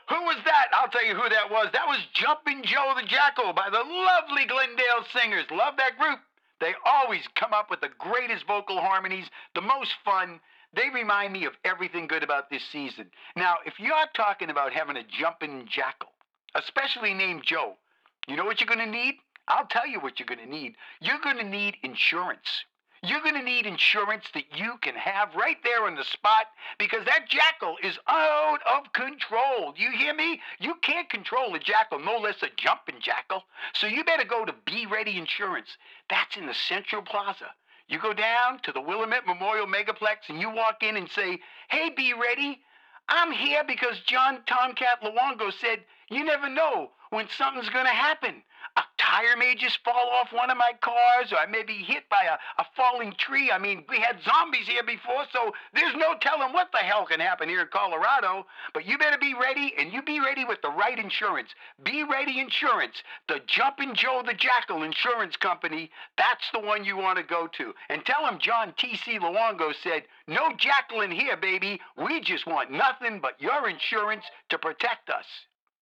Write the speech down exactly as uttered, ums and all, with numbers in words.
Who was that? I'll tell you who that was. That was Jumpin' Joe the Jackal by the lovely Glendale Singers. Love that group. They always come up with the greatest vocal harmonies, the most fun. They remind me of everything good about this season. Now, if you're talking about having a jumpin' jackal, especially named Joe, you know what you're going to need? I'll tell you what you're going to need. You're going to need insurance. You're going to need insurance that you can have right there on the spot because that jackal is out of control. You hear me? You can't control a jackal, no less a jumping jackal. So you better go to Be Ready Insurance. That's in the Central Plaza. You go down to the Willamette Memorial Megaplex and you walk in and say, "Hey, Be Ready, I'm here because John Tomcat Luongo said you never know when something's going to happen. A tire may just fall off one of my cars, or I may be hit by a, a falling tree. I mean, we had zombies here before, so there's no telling what the hell can happen here in Colorado. But you better be ready, and you be ready with the right insurance. Be Ready Insurance, the Jumpin' Joe the Jackal Insurance Company. That's the one you want to go to. And tell him John T C Luongo said, no jackal in here, baby. We just want nothing but your insurance to protect us."